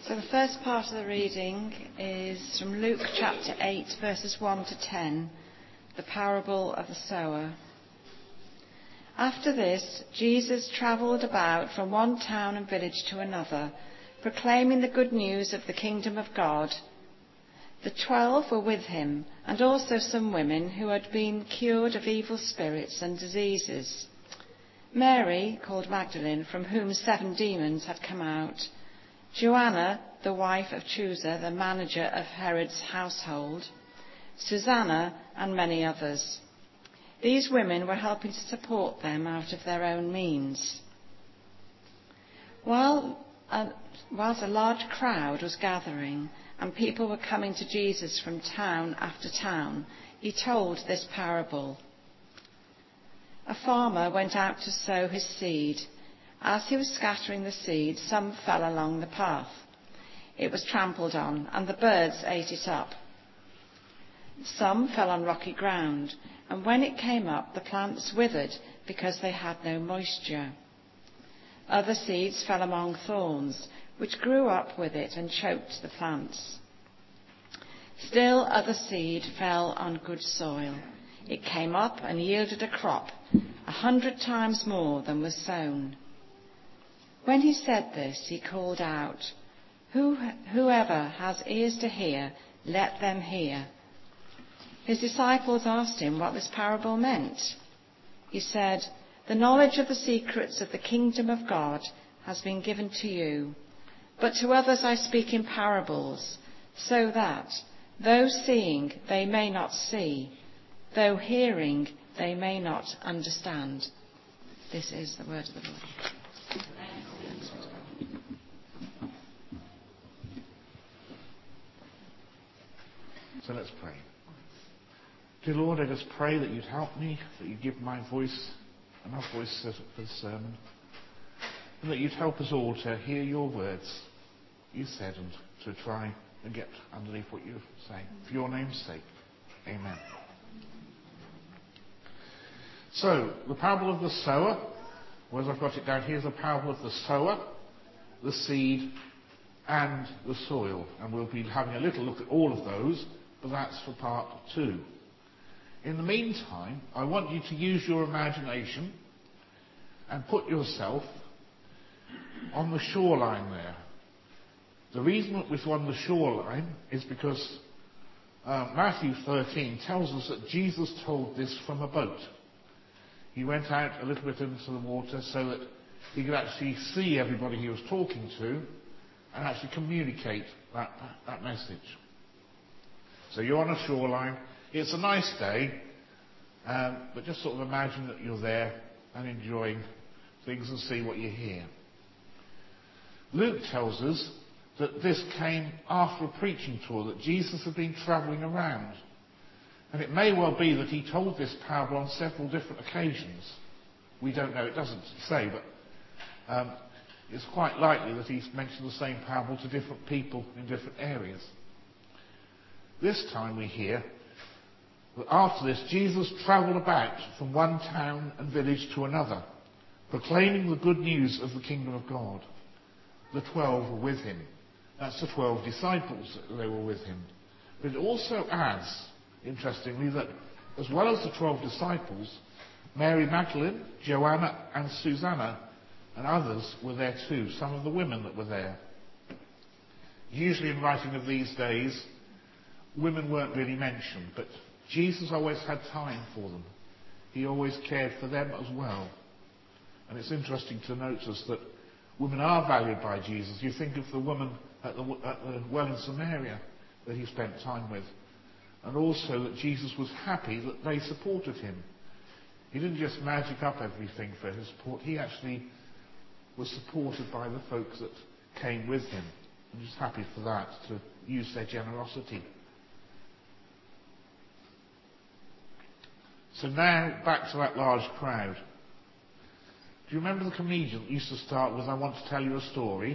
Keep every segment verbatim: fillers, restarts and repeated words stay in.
So the first part of the reading is from Luke chapter eight, verses one to ten, the parable of the sower. After this, Jesus travelled about from one town and village to another, proclaiming the good news of the kingdom of God. The twelve were with him, and also some women who had been cured of evil spirits and diseases. Mary, called Magdalene, from whom seven demons had come out. Joanna, the wife of Chuza, the manager of Herod's household. Susanna, and many others. These women were helping to support them out of their own means. While, uh, whilst a large crowd was gathering and people were coming to Jesus from town after town, he told this parable. A farmer went out to sow his seed. As he was scattering the seed, some fell along the path. It was trampled on, and the birds ate it up. Some fell on rocky ground, and when it came up, the plants withered because they had no moisture. Other seeds fell among thorns, which grew up with it and choked the plants. Still other seed fell on good soil. It came up and yielded a crop, a hundred times more than was sown. When he said this, he called out, Who, whoever has ears to hear, let them hear. His disciples asked him what this parable meant. He said, The knowledge of the secrets of the kingdom of God has been given to you, but to others I speak in parables, so that, though seeing, they may not see, though hearing, they may not understand. This is the word of the Lord. So let's pray. Dear Lord, I just pray that you'd help me, that you'd give my voice enough voice for the sermon, and that you'd help us all to hear your words, you said, and to try and get underneath what you're saying. For your name's sake, amen. So, the parable of the sower, or as I've got it down here, is the parable of the sower, the seed, and the soil. And we'll be having a little look at all of those, but that's for part two. In the meantime, I want you to use your imagination and put yourself on the shoreline there. The reason that we're on the shoreline is because uh, Matthew thirteen tells us that Jesus told this from a boat. He went out a little bit into the water so that he could actually see everybody he was talking to and actually communicate that, that, that message. So you're on a shoreline. It's a nice day, um, but just sort of imagine that you're there and enjoying things and see what you hear. Luke tells us that this came after a preaching tour, that Jesus had been travelling around. And it may well be that he told this parable on several different occasions. We don't know, it doesn't say, but um, it's quite likely that he's mentioned the same parable to different people in different areas. This time we hear that after this, Jesus travelled about from one town and village to another, proclaiming the good news of the kingdom of God. The twelve were with him. That's the twelve disciples that they were with him. But it also adds, interestingly, that as well as the twelve disciples, Mary Magdalene, Joanna and Susanna and others were there too, some of the women that were there. Usually in writing of these days, women weren't really mentioned, but Jesus always had time for them. He always cared for them as well. And it's interesting to notice that women are valued by Jesus. You think of the woman at the, at the well in Samaria that he spent time with. And also that Jesus was happy that they supported him. He didn't just magic up everything for his support. He actually was supported by the folks that came with him. I'm just happy for that, to use their generosity. So now, back to that large crowd. Do you remember the comedian that used to start with, I want to tell you a story?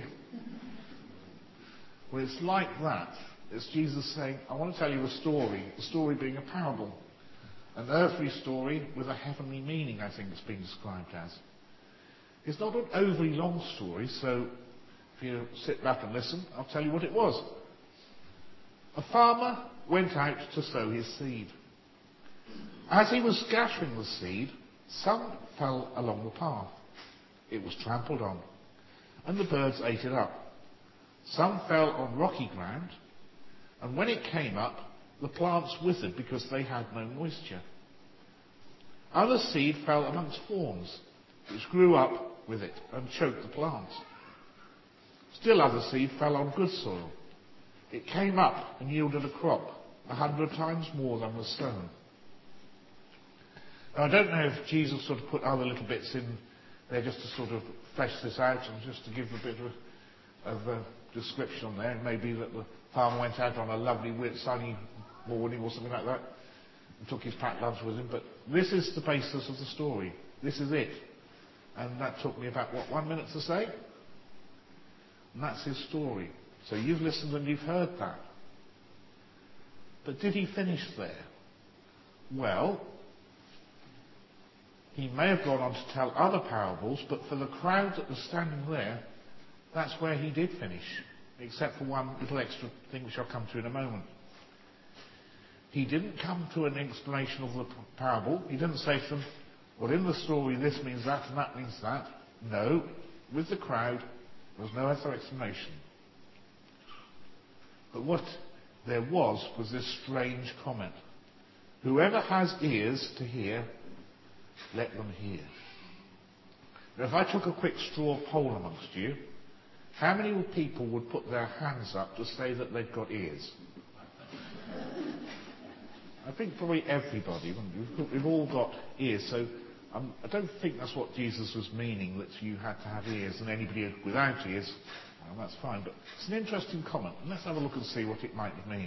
Well, it's like that. It's Jesus saying, I want to tell you a story, the story being a parable. An earthly story with a heavenly meaning, I think it's been described as. It's not an overly long story, so if if you sit back and listen, I'll tell you what it was. A farmer went out to sow his seed. As he was scattering the seed, some fell along the path. It was trampled on, and the birds ate it up. Some fell on rocky ground, and when it came up, the plants withered because they had no moisture. Other seed fell amongst thorns, which grew up with it and choked the plants. Still other seed fell on good soil. It came up and yielded a crop, a hundred times more than was sown. Now, I don't know if Jesus sort of put other little bits in there just to sort of flesh this out and just to give a bit of, of a description on there. It may be that the farmer went out on a lovely sunny morning or something like that and took his packed lunch with him. But this is the basis of the story. This is it. And that took me about, what, one minute to say? And that's his story. So you've listened and you've heard that. But did he finish there? Well, he may have gone on to tell other parables, but for the crowd that was standing there, that's where he did finish, except for one little extra thing which I'll come to in a moment. He didn't come to an explanation of the parable. He didn't say to them, well, in the story this means that and that means that. No, with the crowd, there was no other explanation. But what there was was this strange comment. Whoever has ears to hear, let them hear. Now, if I took a quick straw poll amongst you, how many people would put their hands up to say that they've got ears? I think probably everybody. We've, we've all got ears, so um, I don't think that's what Jesus was meaning, that you had to have ears, and anybody without ears, well, that's fine. But it's an interesting comment, and let's have a look and see what it might mean.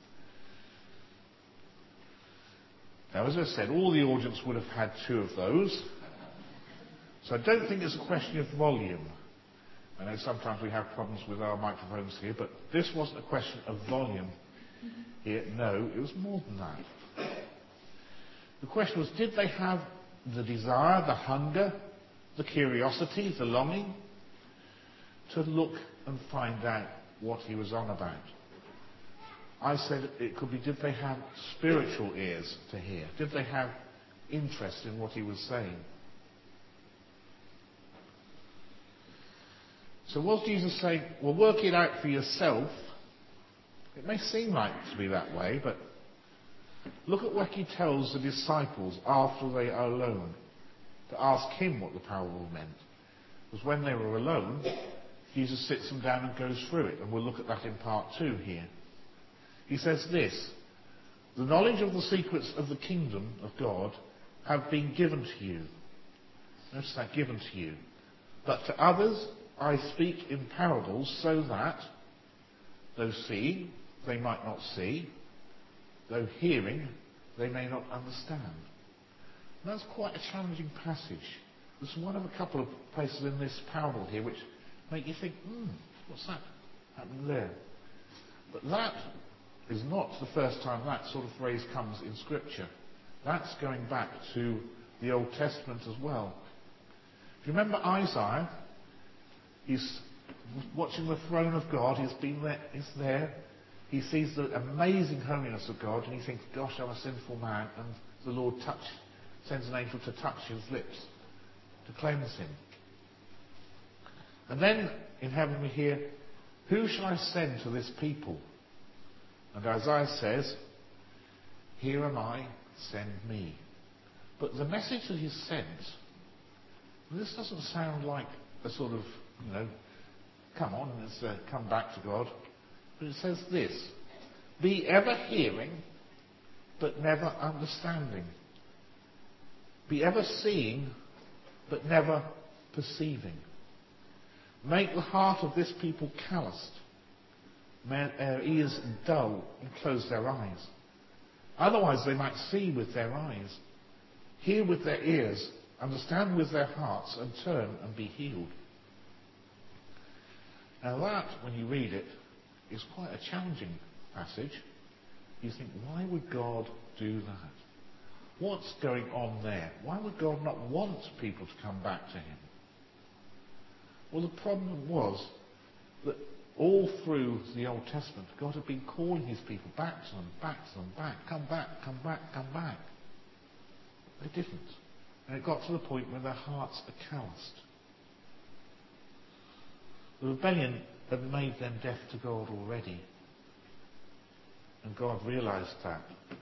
Now, as I said, all the audience would have had two of those, so I don't think it's a question of volume. I know sometimes we have problems with our microphones here, but this wasn't a question of volume here. No, it was more than that. The question was, did they have the desire, the hunger, the curiosity, the longing to look and find out what he was on about? I said it could be, did they have spiritual ears to hear? Did they have interest in what he was saying? So was Jesus saying, well, work it out for yourself? It may seem like to be that way, but look at what he tells the disciples after they are alone, to ask him what the parable meant. Because when they were alone, Jesus sits them down and goes through it, and we'll look at that in part two here. He says this, the knowledge of the secrets of the kingdom of God have been given to you. Notice that, given to you. But to others I speak in parables, so that, though seeing, they might not see, though hearing, they may not understand. And that's quite a challenging passage. There's one of a couple of places in this parable here which make you think, hmm, what's that happening there? But that is not the first time that sort of phrase comes in Scripture. That's going back to the Old Testament as well. If you remember Isaiah, he's watching the throne of God, he's been there, he's there, he sees the amazing holiness of God, and he thinks, gosh, I'm a sinful man, and the Lord touch, sends an angel to touch his lips, to cleanse him. And then in heaven we hear, who shall I send to this people? And Isaiah says, here am I, send me. But the message that he's sent, this doesn't sound like a sort of, you know, come on, let's uh, come back to God. But it says this, be ever hearing, but never understanding. Be ever seeing, but never perceiving. Make the heart of this people calloused, their ears dull, and close their eyes. Otherwise they might see with their eyes, hear with their ears, understand with their hearts, and turn and be healed. Now that, when you read it, is quite a challenging passage. You think, why would God do that? What's going on there? Why would God not want people to come back to him? Well, the problem was, that all through the Old Testament, God had been calling his people back to them, back to them, back, come back, come back, come back. They didn't. And it got to the point where their hearts are calloused. The rebellion had made them deaf to God already. And God realised that.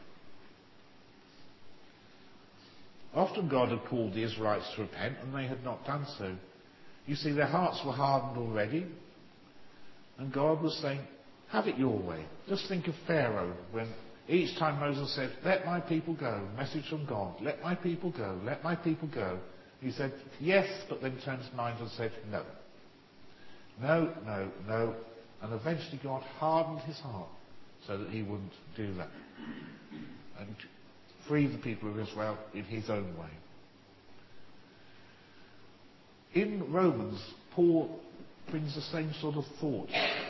Often God had called the Israelites to repent, and they had not done so. You see, their hearts were hardened already. And God was saying, have it your way. Just think of Pharaoh, when each time Moses said, let my people go, message from God, let my people go, let my people go. He said, yes, but then turned his mind and said, no. No, no, no. And eventually God hardened his heart so that he wouldn't do that. And free the people of Israel in his own way. In Romans, Paul brings the same sort of thought.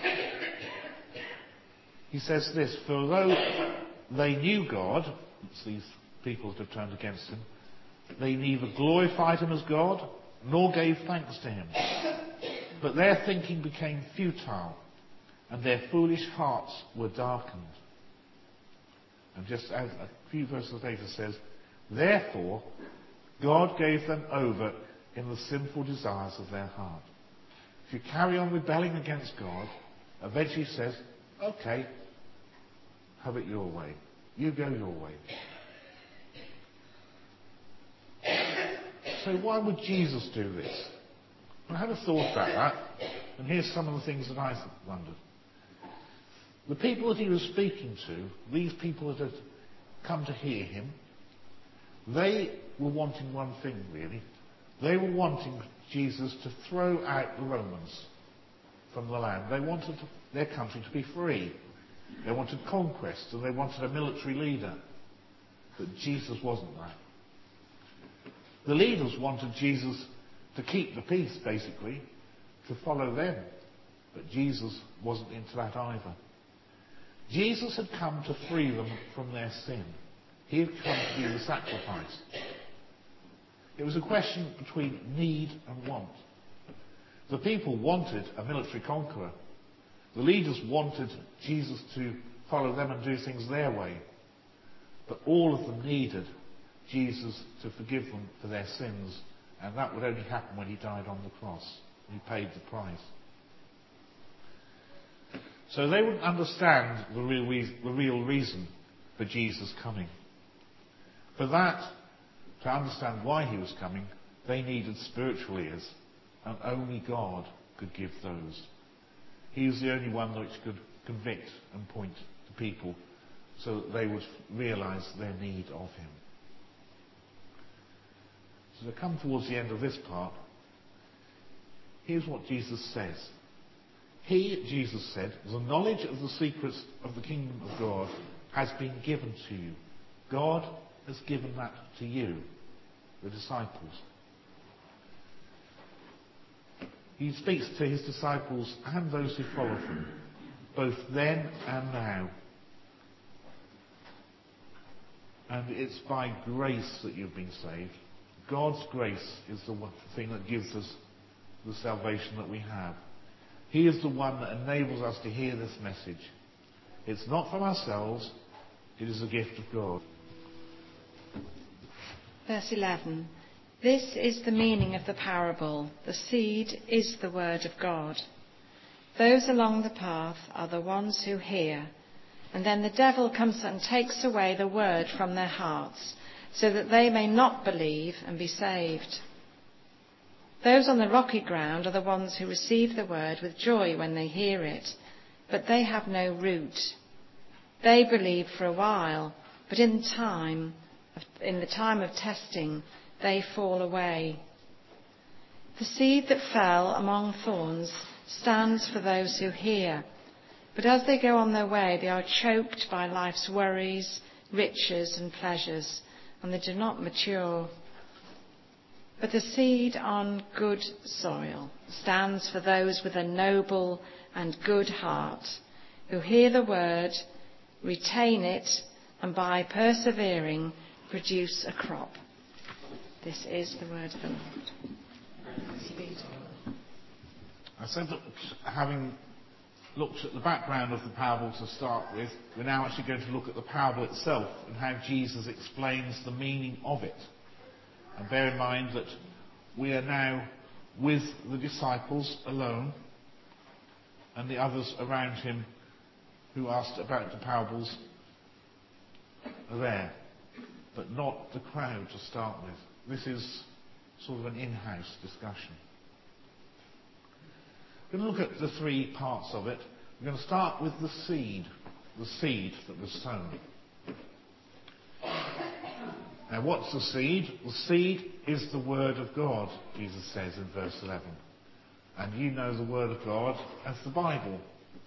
He says this, for though they knew God, it's these people that have turned against him, they neither glorified him as God, nor gave thanks to him. But their thinking became futile, and their foolish hearts were darkened. And just as a few verses later says, therefore God gave them over in the sinful desires of their heart. If you carry on rebelling against God, eventually he says, okay, have it your way. You go your way. So why would Jesus do this? I had a thought about that, and here's some of the things that I wondered. The people that he was speaking to, these people that had come to hear him, they were wanting one thing really. They were wanting Jesus to throw out the Romans from the land. They wanted their country to be free. They wanted conquest, and they wanted a military leader. But Jesus wasn't that. The leaders wanted Jesus to keep the peace, basically, to follow them. But Jesus wasn't into that either. Jesus had come to free them from their sin. He had come to be the sacrifice. It was a question between need and want. The people wanted a military conqueror. The leaders wanted Jesus to follow them and do things their way. But all of them needed Jesus to forgive them for their sins, and that would only happen when he died on the cross. He paid the price. So they wouldn't understand the real, re- the real reason for Jesus coming. For that, to understand why he was coming, they needed spiritual ears, and only God could give those. He was the only one which could convict and point to people so that they would realise their need of him. So to come towards the end of this part, here's what Jesus says. He, Jesus said, the knowledge of the secrets of the kingdom of God has been given to you. God has given that to you, the disciples. He speaks to his disciples and those who follow him, both then and now. And it's by grace that you've been saved. God's grace is the one thing that gives us the salvation that we have. He is the one that enables us to hear this message. It's not from ourselves, it is a gift of God. Verse eleven. This is the meaning of the parable. The seed is the word of God. Those along the path are the ones who hear, and then the devil comes and takes away the word from their hearts, so that they may not believe and be saved. Those on the rocky ground are the ones who receive the word with joy when they hear it, but they have no root. They believe for a while, but in time, in the time of testing, they fall away. The seed that fell among thorns stands for those who hear, but as they go on their way, they are choked by life's worries, riches and pleasures, and they do not mature. But the seed on good soil stands for those with a noble and good heart, who hear the word, retain it, and by persevering produce a crop. This is the word of the Lord. Speed. I said that having looked at the background of the parable to start with, we're now actually going to look at the parable itself and how Jesus explains the meaning of it. And bear in mind that we are now with the disciples alone, and the others around him who asked about the parables are there, but not the crowd to start with. This is sort of an in-house discussion. We're going to look at the three parts of it. We're going to start with the seed, the seed that was sown. Now, what's the seed? The seed is the Word of God, Jesus says in verse eleven. And you know the Word of God as the Bible.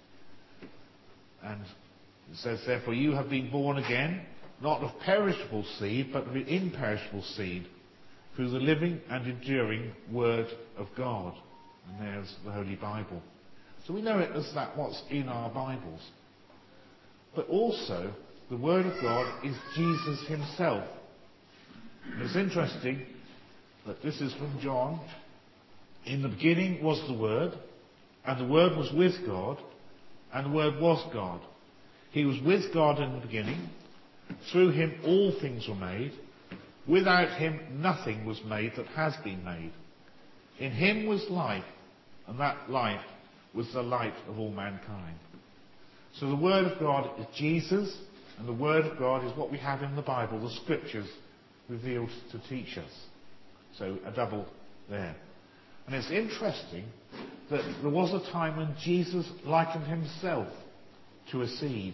And it says, therefore, you have been born again, not of perishable seed, but of imperishable seed, through the living and enduring Word of God. And there's the Holy Bible. So we know it as that, what's in our Bibles. But also, the Word of God is Jesus himself. And it's interesting that this is from John. In the beginning was the Word, and the Word was with God, and the Word was God. He was with God in the beginning. Through him all things were made. Without him nothing was made that has been made. In him was life, and that life was the light of all mankind. So the Word of God is Jesus, and the Word of God is what we have in the Bible, the Scriptures revealed to teach us. So a double there. And it's interesting that there was a time when Jesus likened himself to a seed.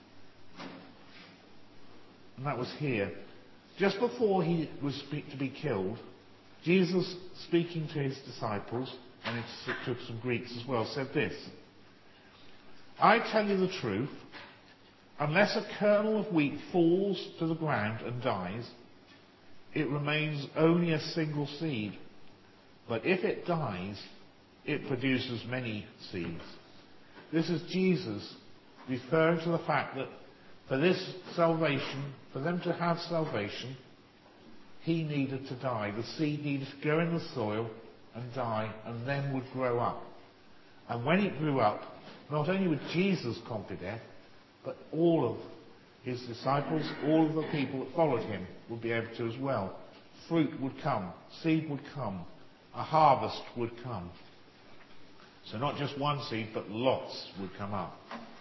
And that was here. Just before he was to be killed, Jesus, speaking to his disciples, and it took some Greeks as well, said this: I tell you the truth, unless a kernel of wheat falls to the ground and dies, it remains only a single seed. But if it dies, it produces many seeds. This is Jesus referring to the fact that for this salvation, for them to have salvation, he needed to die. The seed needed to go in the soil and die, and then would grow up. And when it grew up, not only would Jesus conquer death, but all of his disciples, all of the people that followed him would be able to as well. Fruit would come, seed would come, a harvest would come. So not just one seed, but lots would come up.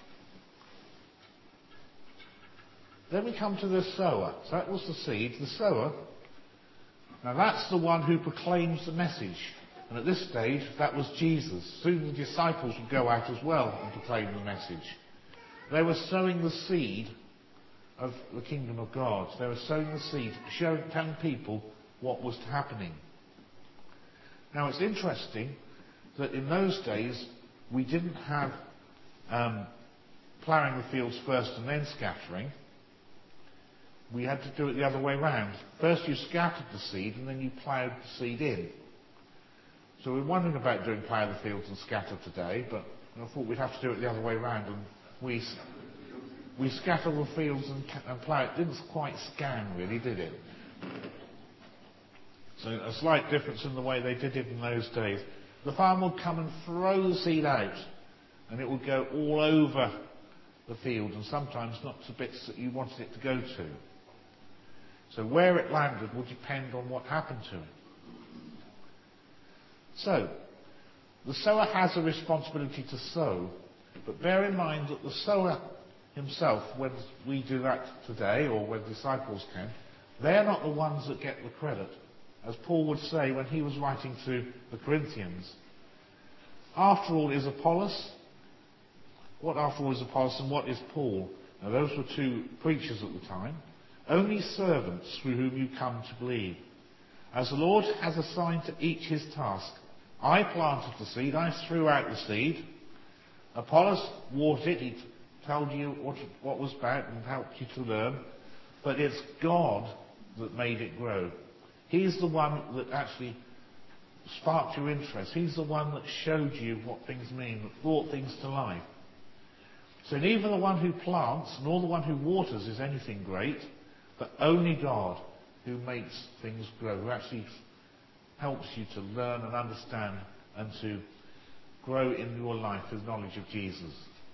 Then we come to the sower. So that was the seed. The sower, now that's the one who proclaims the message. And at this stage, that was Jesus. Soon the disciples would go out as well and proclaim the message. They were sowing the seed of the kingdom of God. They were sowing the seed, showing, telling people what was happening. Now it's interesting that in those days we didn't have um, ploughing the fields first and then scattering. We had to do it the other way round. First you scattered the seed and then you ploughed the seed in. So we're wondering about doing plough the fields and scatter today, but I thought we'd have to do it the other way round, and we we scatter the fields and, and plough it. Didn't quite scan really, did it? So a slight difference in the way they did it in those days. The farmer would come and throw the seed out, and it would go all over the field, and sometimes not to bits that you wanted it to go to. So where it landed would depend on what happened to it. So, the sower has a responsibility to sow, but bear in mind that the sower himself, when we do that today, or when disciples can, they're not the ones that get the credit. As Paul would say when he was writing to the Corinthians, after all is Apollos. What after all is Apollos and what is Paul? Now those were two preachers at the time. Only servants through whom you come to believe. As the Lord has assigned to each his task. I planted the seed, I threw out the seed. Apollos watered it, he told you what, what was about and helped you to learn. But it's God that made it grow. He's the one that actually sparked your interest. He's the one that showed you what things mean, that brought things to life. So neither the one who plants nor the one who waters is anything great, but only God who makes things grow, who actually helps you to learn and understand and to grow in your life with knowledge of Jesus.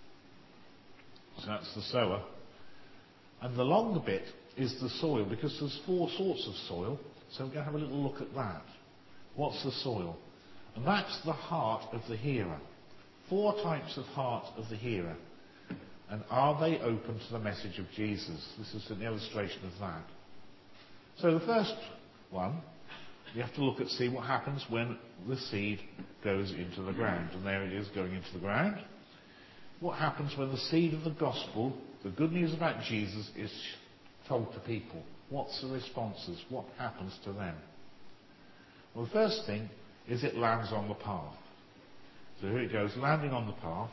So that's the sower. And the longer bit is the soil, because there's four sorts of soil. So we're going to have a little look at that. What's the soil? And that's the heart of the hearer. Four types of heart of the hearer. And are they open to the message of Jesus? This is an illustration of that. So the first one, you have to look at, see what happens when the seed goes into the ground. And there it is going into the ground. What happens when the seed of the gospel, the good news about Jesus, is told to people? What's the responses? What happens to them? Well, the first thing is it lands on the path. So here it goes, landing on the path.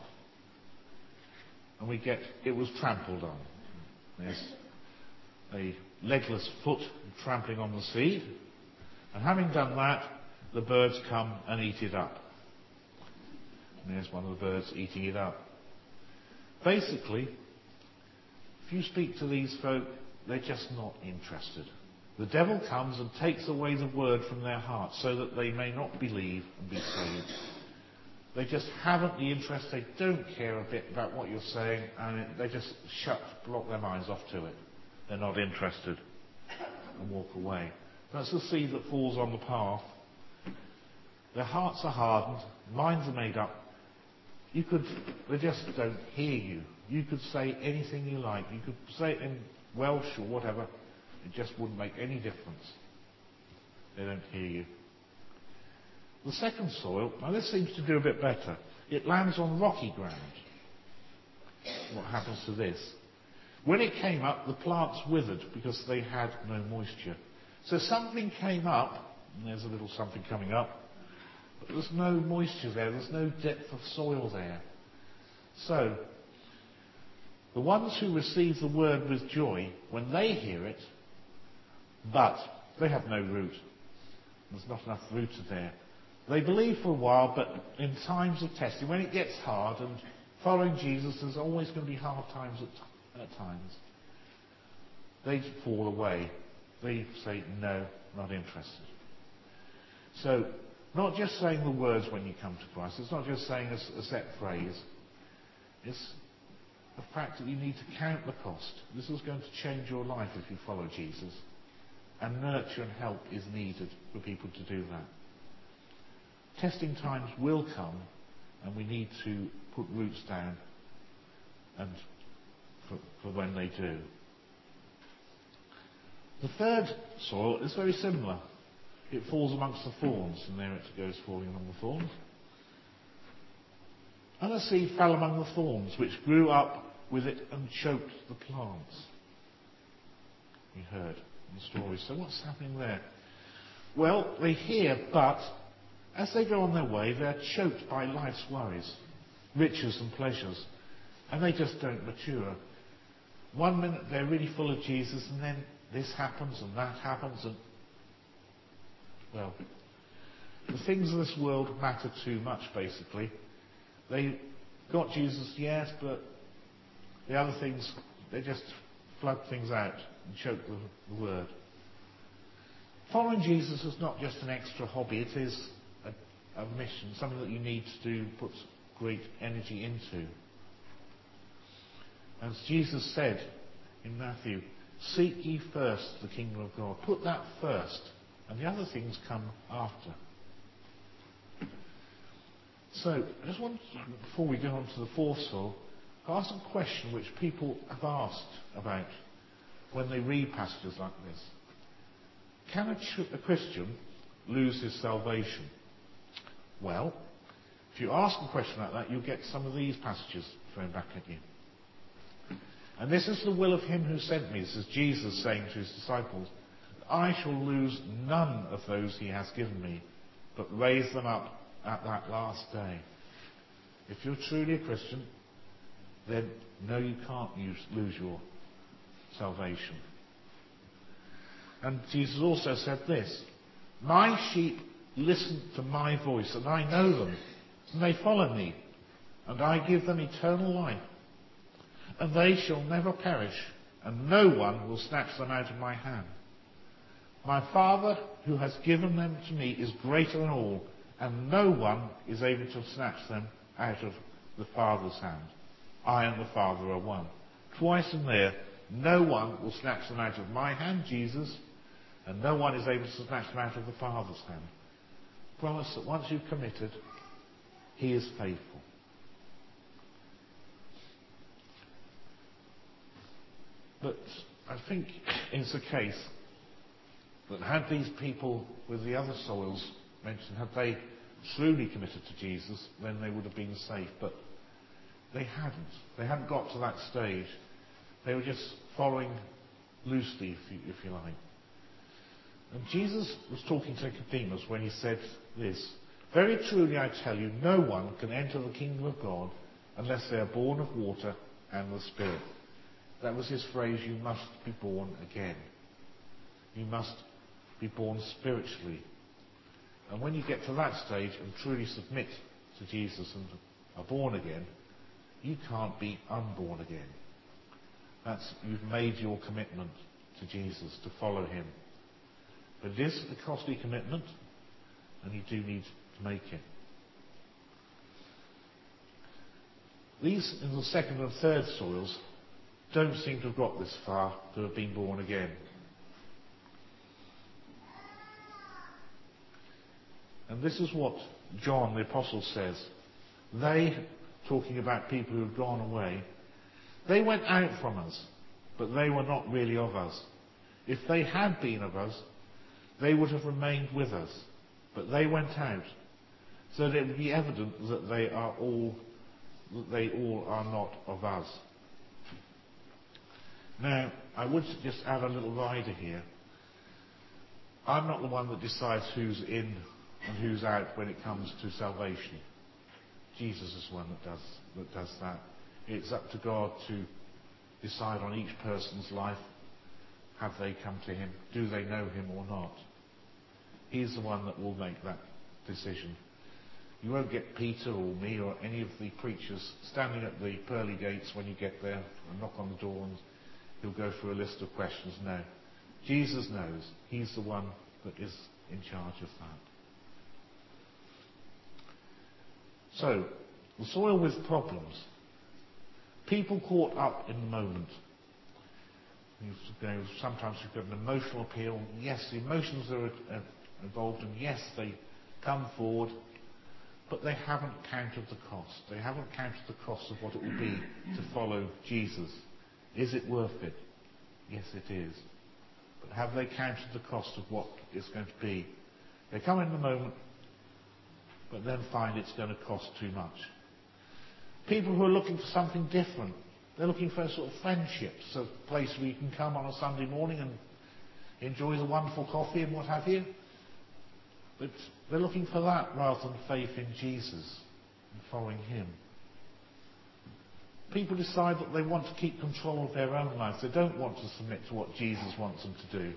And we get, it was trampled on. There's a legless foot trampling on the seed. And having done that, the birds come and eat it up. And there's one of the birds eating it up. Basically, if you speak to these folk, they're just not interested. The devil comes and takes away the word from their hearts so that they may not believe and be saved. They just haven't the interest. They don't care a bit about what you're saying, and they just shut, block their minds off to it. They're not interested and walk away. That's the seed that falls on the path. Their hearts are hardened, minds are made up. You could, they just don't hear you. You could say anything you like. You could say it in Welsh or whatever. It just wouldn't make any difference. They don't hear you. The second soil, now this seems to do a bit better. It lands on rocky ground. What happens to this? When it came up, the plants withered because they had no moisture. So something came up, and there's a little something coming up, but there's no moisture there, there's no depth of soil there. So, the ones who receive the word with joy, when they hear it, but they have no root. There's not enough root there. They believe for a while, but in times of testing, when it gets hard, and following Jesus, there's always going to be hard times at, at times. They fall away. They say, no, not interested. So, not just saying the words when you come to Christ. It's not just saying a, a set phrase. It's the fact that you need to count the cost. This is going to change your life if you follow Jesus. And nurture and help is needed for people to do that. Testing times will come, and we need to put roots down and for, for when they do. The third soil is very similar. It falls amongst the thorns, and there it goes falling among the thorns. Other seed fell among the thorns, which grew up with it and choked the plants. We heard in the story. So what's happening there? Well, they hear, but as they go on their way, they're choked by life's worries, riches and pleasures, and they just don't mature. One minute they're really full of Jesus, and then this happens and that happens, and well, the things of this world matter too much, basically. They got Jesus, yes, but the other things, they just flood things out and choke the, the word. Following Jesus is not just an extra hobby, it is a, a mission, something that you need to do, put great energy into. As Jesus said in Matthew, seek ye first the kingdom of God. Put that first, and the other things come after. So, I just want, before we go on to the fourth soul, to ask a question which people have asked about when they read passages like this. Can a, ch- a Christian lose his salvation? Well, if you ask a question like that, you'll get some of these passages thrown back at you. And this is the will of him who sent me. This is Jesus saying to his disciples, I shall lose none of those he has given me, but raise them up at that last day. If you're truly a Christian, then no, you can't use, lose your salvation. And Jesus also said this, my sheep listen to my voice, and I know them, and they follow me, and I give them eternal life, and they shall never perish, and no one will snatch them out of my hand. My Father, who has given them to me, is greater than all, and no one is able to snatch them out of the Father's hand. I and the Father are one. Twice in there, no one will snatch them out of my hand, Jesus, and no one is able to snatch them out of the Father's hand. Promise that once you've committed, he is faithful. But I think it's the case that had these people with the other soils mentioned, had they truly committed to Jesus, then they would have been safe. But they hadn't. They hadn't got to that stage. They were just following loosely, if you, if you like. And Jesus was talking to Nicodemus when he said this: "Very truly I tell you, no one can enter the kingdom of God unless they are born of water and the Spirit." That was his phrase, you must be born again. You must be born spiritually. And when you get to that stage and truly submit to Jesus and are born again, you can't be unborn again. That's, you've made your commitment to Jesus, to follow him. But it is a costly commitment, and you do need to make it. These, in the second and third soils, don't seem to have got this far to have been born again. And this is what John the Apostle says. They, talking about people who have gone away, they went out from us, but they were not really of us. If they had been of us, they would have remained with us, but they went out, so that it would be evident that they are all, that they all are not of us. Now, I would just add a little rider here. I'm not the one that decides who's in and who's out when it comes to salvation. Jesus is the one that does, that does that. It's up to God to decide on each person's life. Have they come to him? Do they know him or not? He's the one that will make that decision. You won't get Peter or me or any of the preachers standing at the pearly gates when you get there and knock on the door and he'll go through a list of questions. No. Jesus knows. He's the one that is in charge of that. So, the soil with problems. People caught up in the moment. You know, sometimes you've got an emotional appeal. Yes, the emotions are uh, involved, and yes, they come forward, but they haven't counted the cost. They haven't counted the cost of what it will be to follow Jesus. Is it worth it? Yes, it is. But have they counted the cost of what it's going to be? They come in the moment, but then find it's going to cost too much. People who are looking for something different. They're looking for a sort of friendships, a place where you can come on a Sunday morning and enjoy the wonderful coffee and what have you. But they're looking for that rather than faith in Jesus and following him. People decide that they want to keep control of their own lives. They don't want to submit to what Jesus wants them to do.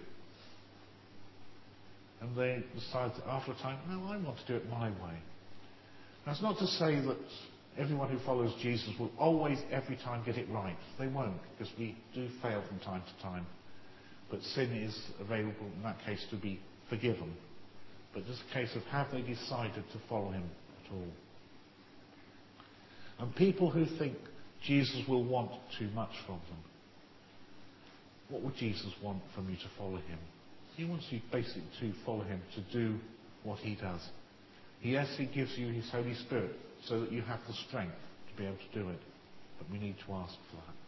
And they decide that after a time, no, I want to do it my way. That's not to say that everyone who follows Jesus will always, every time, get it right. They won't, because we do fail from time to time. But sin is available in that case to be forgiven. But it's a case of have they decided to follow him at all? And people who think Jesus will want too much from them. What would Jesus want from you to follow him? He wants you basically to follow him, to do what he does. Yes, he gives you his Holy Spirit so that you have the strength to be able to do it. But we need to ask for that.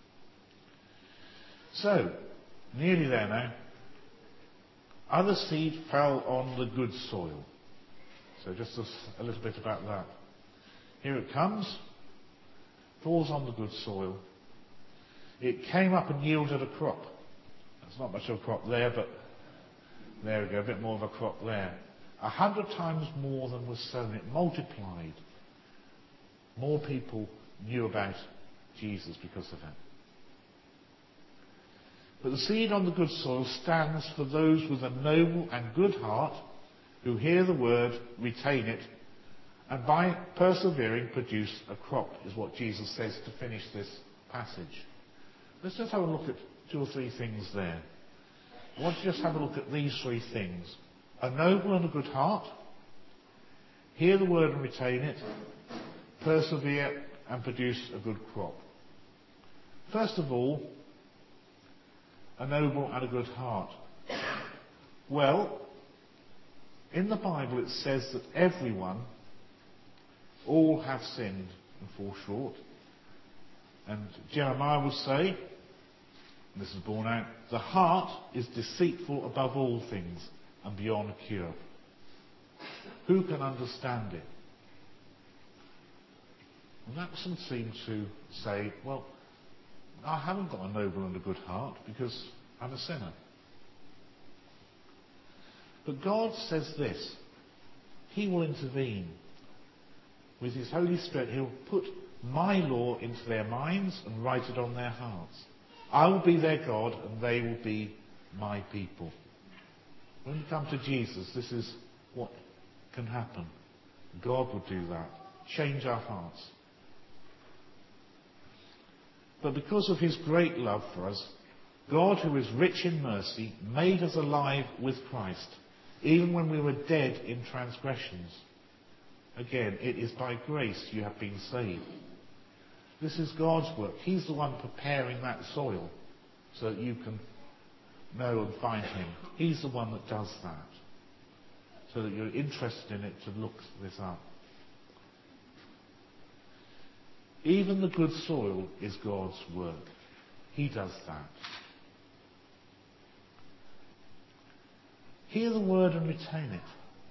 So, nearly there now. Other seed fell on the good soil. So just a, a little bit about that. Here it comes. Falls on the good soil. It came up and yielded a crop. There's not much of a crop there, but there we go, a bit more of a crop there. A hundred times more than was sown. It multiplied. More people knew about Jesus because of it. But the seed on the good soil stands for those with a noble and good heart who hear the word, retain it, and by persevering produce a crop, is what Jesus says to finish this passage. Let's just have a look at two or three things there. I want to just have a look at these three things. A noble and a good heart. Hear the word and retain it. Persevere and produce a good crop. First of all, a noble and a good heart. Well, in the Bible it says that everyone, all have sinned and fall short. And Jeremiah will say, and this is borne out, the heart is deceitful above all things and beyond cure. Who can understand it? And that doesn't seem to say, well, I haven't got a noble and a good heart because I'm a sinner. But God says this. He will intervene. With his Holy Spirit, he'll put my law into their minds and write it on their hearts. I will be their God and they will be my people. When you come to Jesus, this is what can happen. God will do that. Change our hearts. But because of his great love for us, God, who is rich in mercy, made us alive with Christ, even when we were dead in transgressions. Again, it is by grace you have been saved. This is God's work. He's the one preparing that soil so that you can know and find him. He's the one that does that, so that you're interested in it to look this up. Even the good soil is God's work. He does that. Hear the word and retain it.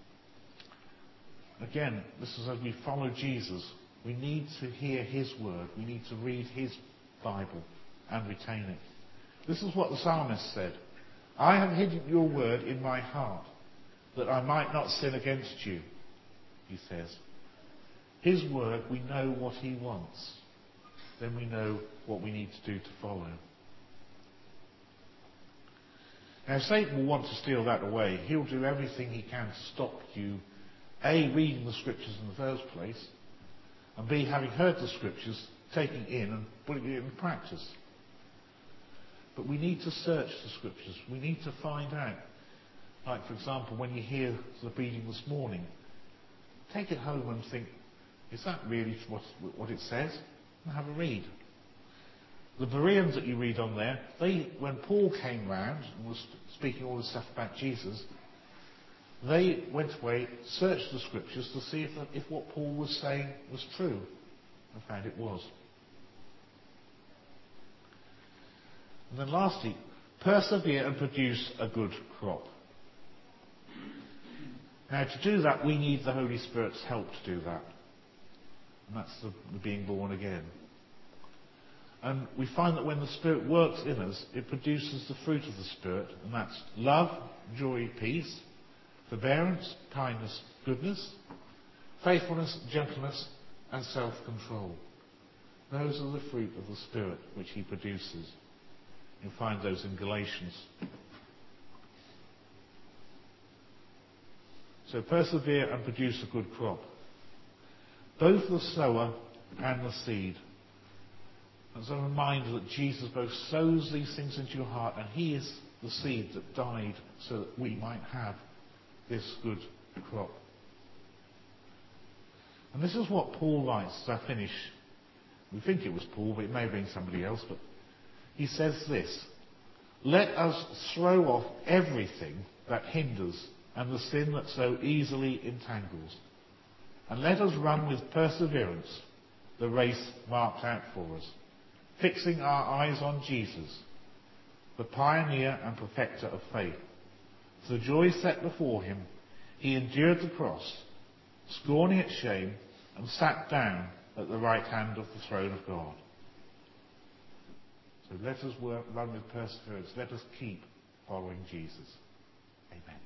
Again, this is as we follow Jesus. We need to hear his word. We need to read his Bible and retain it. This is what the psalmist said. I have hidden your word in my heart, that I might not sin against you, he says. His word, we know what he wants. Then we know what we need to do to follow. Now, Satan will want to steal that away. He'll do everything he can to stop you, A, reading the scriptures in the first place, and B, having heard the scriptures, taking it in and putting it in practice. But we need to search the scriptures. We need to find out. Like, for example, when you hear the reading this morning, take it home and think, is that really what, what it says? And have a read. The Bereans that you read on there, they, when Paul came round and was speaking all this stuff about Jesus, they went away, searched the scriptures to see if, if what Paul was saying was true, and found it was. And then lastly, persevere and produce a good crop. Now, to do that, we need the Holy Spirit's help to do that. And that's the, the being born again. And we find that when the Spirit works in us, it produces the fruit of the Spirit, and that's love, joy, peace, forbearance, kindness, goodness, faithfulness, gentleness, and self-control. Those are the fruit of the Spirit which he produces. You'll find those in Galatians. So persevere and produce a good crop. Both the sower and the seed. As a reminder that Jesus both sows these things into your heart, and he is the seed that died so that we might have this good crop. And this is what Paul writes as I finish. We think it was Paul, but it may have been somebody else. But he says this: let us throw off everything that hinders and the sin that so easily entangles, and let us run with perseverance the race marked out for us, fixing our eyes on Jesus, the pioneer and perfecter of faith. For the joy set before him, he endured the cross, scorning its shame, and sat down at the right hand of the throne of God. So let us work, run with perseverance. Let us keep following Jesus. Amen.